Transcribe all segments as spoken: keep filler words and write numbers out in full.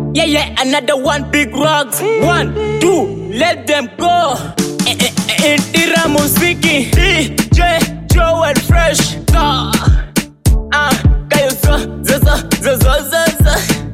Yeah, yeah, another one big rocks. One, two, let them go. Indira Musiki, D J Joel Fresh. Ah, ah, kayo so, so, so, so, so, so.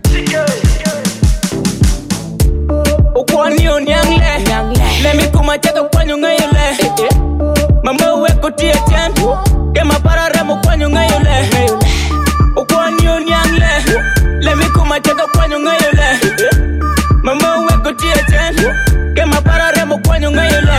Ukwani unyangle, let me come and take a kwanyo ngayule. Mama weko tia chen, kema para remo kwanyo ngayule. Ukwani unyangle, let me come and take a kwanyo ngayule. Mama weko tia chen, kema para remo kwanyo ngayule.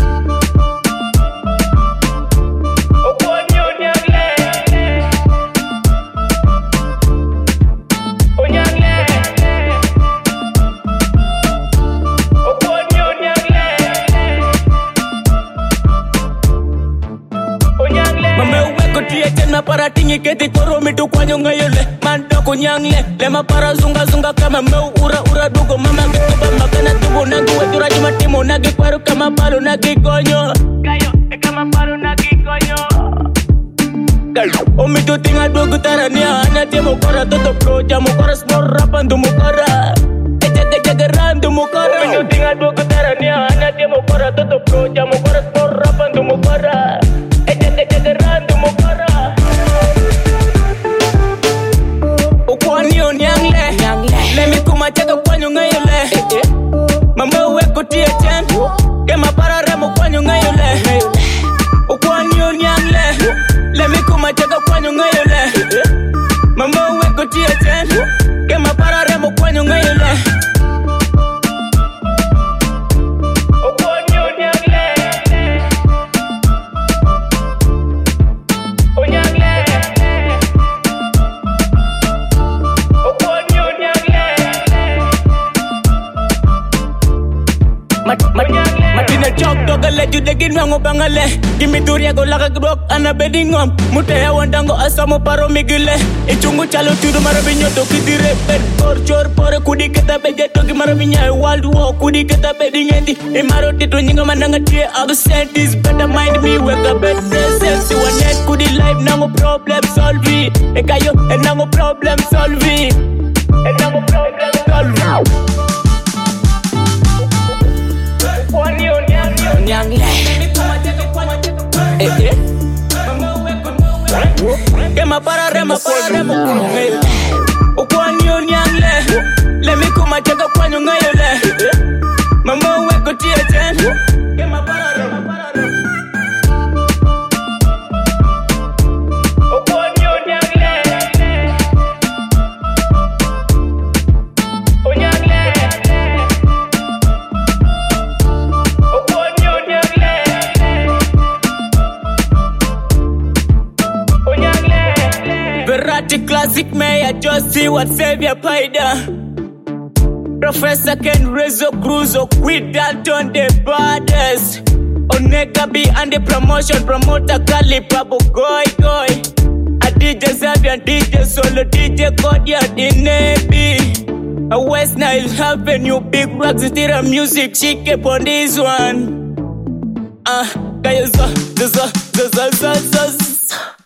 Na para tingi keti koro mitu kwanyo ngayole mando kunyangle lema para zunga zunga kama meu ura ura dugo mama gitu bamba kana tubu nangu wetura jima timu nagi kwaru kama paru nagi konyo kayo e kama paru nagi konyo kayo o mitu tinga dugo tarania anya timu kora toto pro jamu kora smor rapandu mukora eja eja gerandu mukora o mitu tinga dugo tarania anya timu kora toto pro jamu kora smor rapandu mukora eja eja gerandu mukora. Let me come and take a kwanyo ngayole. Mama weko tia chen, kema para remo kwanyo ngayole. Ukwanyo nyangle, let me come and take a kwanyo ngayole. Mama weko tia chen, kema para remo kwanyo ngayole. Matina chok doga le jude ginwango bangale Kimi turia go laka grok ana bedingom Mutea wandango asamo paro migile Ichungu chalo tudu marabinyo to kidire Bed kor chor pore kudi keta beje toki marabinya World war kudi keta bedingendi Imaro titu nyinga mananga tie absentees Better mind me weka bed present Si wanet kudi life nango problem solve Ekayo enango problem solve Enango problem solve Kema para rema para rema Ukwani unyangle let me come and take a kwanyo ngayole Mama weko tia chen Kema para rema para rema Ukwani unyangle Unyangle Ukwani unyangle Verratti classic may I just see what Savior Paida Professor Ken Rezo Cruzo quit that on the baddest Onega B and the promotion promoter Kali Pabu Goy Goy A D J Zabian, D J Solo, D J Kodia, the Navy A West Nile Avenue, big rocks, stira music, she keep on this one Ah, uh, kaya zo, zo, zo, zo, zo, zo, zo